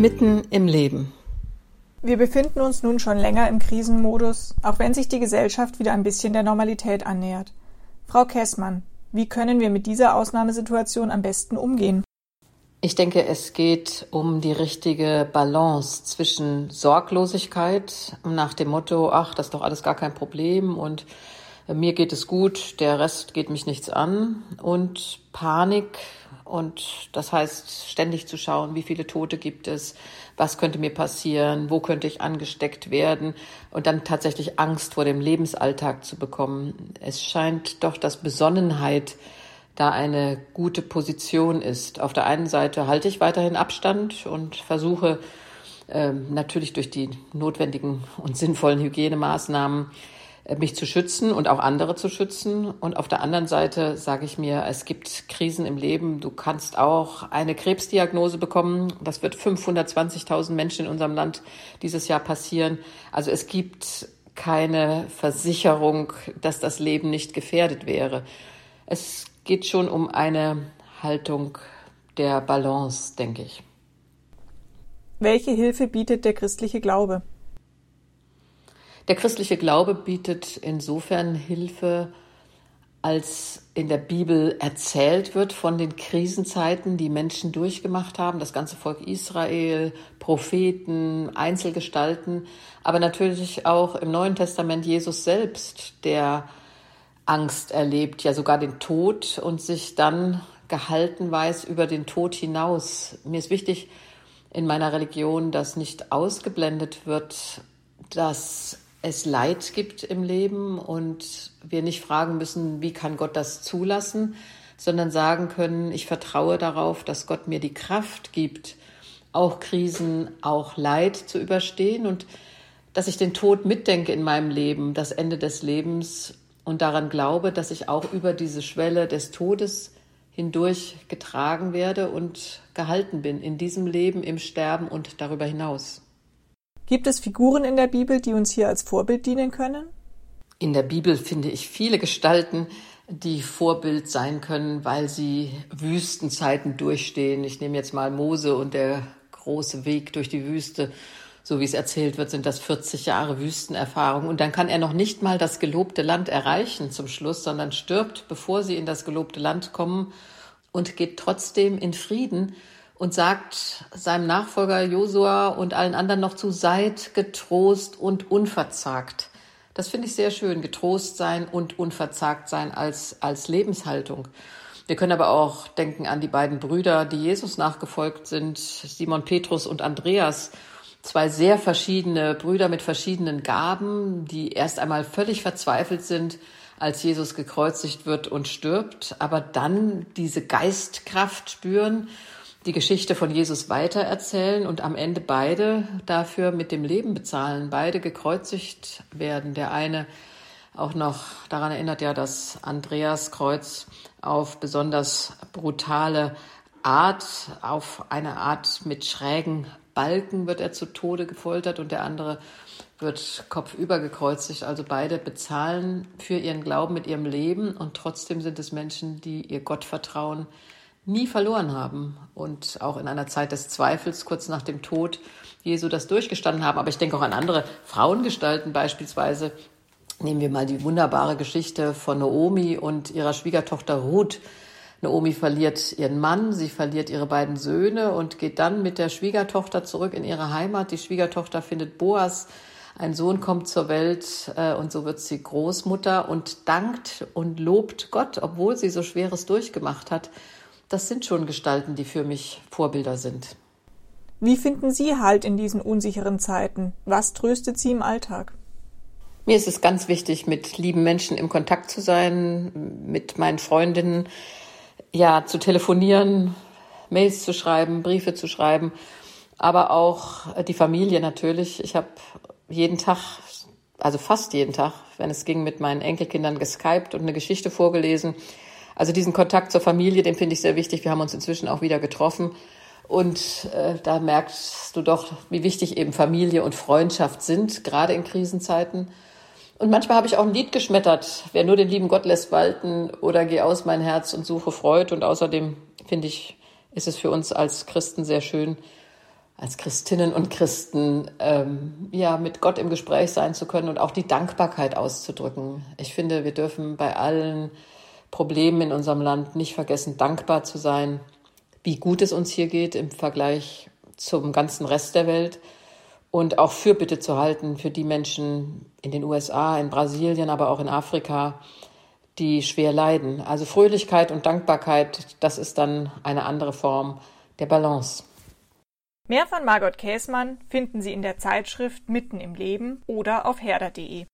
Mitten im Leben. Wir befinden uns nun schon länger im Krisenmodus, auch wenn sich die Gesellschaft wieder ein bisschen der Normalität annähert. Frau Kessmann, wie können wir mit dieser Ausnahmesituation am besten umgehen? Ich denke, es geht um die richtige Balance zwischen Sorglosigkeit nach dem Motto, ach, das ist doch alles gar kein Problem und mir geht es gut, der Rest geht mich nichts an, und Panik. Und das heißt, ständig zu schauen, wie viele Tote gibt es, was könnte mir passieren, wo könnte ich angesteckt werden, und dann tatsächlich Angst vor dem Lebensalltag zu bekommen. Es scheint doch, dass Besonnenheit da eine gute Position ist. Auf der einen Seite halte ich weiterhin Abstand und versuche natürlich durch die notwendigen und sinnvollen Hygienemaßnahmen mich zu schützen und auch andere zu schützen. Und auf der anderen Seite sage ich mir, es gibt Krisen im Leben. Du kannst auch eine Krebsdiagnose bekommen. Das wird 520.000 Menschen in unserem Land dieses Jahr passieren. Also es gibt keine Versicherung, dass das Leben nicht gefährdet wäre. Es geht schon um eine Haltung der Balance, denke ich. Welche Hilfe bietet der christliche Glaube? Der christliche Glaube bietet insofern Hilfe, als in der Bibel erzählt wird von den Krisenzeiten, die Menschen durchgemacht haben, das ganze Volk Israel, Propheten, Einzelgestalten, aber natürlich auch im Neuen Testament Jesus selbst, der Angst erlebt, ja sogar den Tod, und sich dann gehalten weiß über den Tod hinaus. Mir ist wichtig in meiner Religion, dass nicht ausgeblendet wird, dass es Leid gibt im Leben und wir nicht fragen müssen, wie kann Gott das zulassen, sondern sagen können, ich vertraue darauf, dass Gott mir die Kraft gibt, auch Krisen, auch Leid zu überstehen, und dass ich den Tod mitdenke in meinem Leben, das Ende des Lebens, und daran glaube, dass ich auch über diese Schwelle des Todes hindurch getragen werde und gehalten bin in diesem Leben, im Sterben und darüber hinaus. Gibt es Figuren in der Bibel, die uns hier als Vorbild dienen können? In der Bibel finde ich viele Gestalten, die Vorbild sein können, weil sie Wüstenzeiten durchstehen. Ich nehme jetzt mal Mose und der große Weg durch die Wüste. So wie es erzählt wird, sind das 40 Jahre Wüstenerfahrung. Und dann kann er noch nicht mal das gelobte Land erreichen zum Schluss, sondern stirbt, bevor sie in das gelobte Land kommen, und geht trotzdem in Frieden und sagt seinem Nachfolger Josua und allen anderen noch zu: Seid getrost und unverzagt. Das finde ich sehr schön, getrost sein und unverzagt sein als Lebenshaltung. Wir können aber auch denken an die beiden Brüder, die Jesus nachgefolgt sind, Simon Petrus und Andreas. Zwei sehr verschiedene Brüder mit verschiedenen Gaben, die erst einmal völlig verzweifelt sind, als Jesus gekreuzigt wird und stirbt, aber dann diese Geistkraft spüren, die Geschichte von Jesus weitererzählen und am Ende beide dafür mit dem Leben bezahlen, beide gekreuzigt werden. Der eine auch noch, daran erinnert ja das Andreaskreuz, auf besonders brutale Art, auf eine Art mit schrägen Balken wird er zu Tode gefoltert, und der andere wird kopfüber gekreuzigt. Also beide bezahlen für ihren Glauben mit ihrem Leben, und trotzdem sind es Menschen, die ihr Gottvertrauen nie verloren haben und auch in einer Zeit des Zweifels kurz nach dem Tod Jesu das durchgestanden haben. Aber ich denke auch an andere Frauengestalten, beispielsweise nehmen wir mal die wunderbare Geschichte von Naomi und ihrer Schwiegertochter Ruth. Naomi verliert ihren Mann, sie verliert ihre beiden Söhne und geht dann mit der Schwiegertochter zurück in ihre Heimat. Die Schwiegertochter findet Boas, ein Sohn kommt zur Welt, und so wird sie Großmutter und dankt und lobt Gott, obwohl sie so Schweres durchgemacht hat. Das sind schon Gestalten, die für mich Vorbilder sind. Wie finden Sie Halt in diesen unsicheren Zeiten? Was tröstet Sie im Alltag? Mir ist es ganz wichtig, mit lieben Menschen im Kontakt zu sein, mit meinen Freundinnen, ja, zu telefonieren, Mails zu schreiben, Briefe zu schreiben, aber auch die Familie natürlich. Ich habe jeden Tag, also fast jeden Tag, wenn es ging, mit meinen Enkelkindern geskypt und eine Geschichte vorgelesen. Also diesen Kontakt zur Familie, den finde ich sehr wichtig. Wir haben uns inzwischen auch wieder getroffen. Und da merkst du doch, wie wichtig eben Familie und Freundschaft sind, gerade in Krisenzeiten. Und manchmal habe ich auch ein Lied geschmettert: Wer nur den lieben Gott lässt walten, oder Geh aus mein Herz und suche Freud. Und außerdem, finde ich, ist es für uns als Christen sehr schön, als Christinnen und Christen mit Gott im Gespräch sein zu können und auch die Dankbarkeit auszudrücken. Ich finde, wir dürfen bei allen Problemen in unserem Land nicht vergessen, dankbar zu sein, wie gut es uns hier geht im Vergleich zum ganzen Rest der Welt und auch Fürbitte zu halten für die Menschen in den USA, in Brasilien, aber auch in Afrika, die schwer leiden. Also Fröhlichkeit und Dankbarkeit, das ist dann eine andere Form der Balance. Mehr von Margot Käßmann finden Sie in der Zeitschrift Mitten im Leben oder auf herder.de.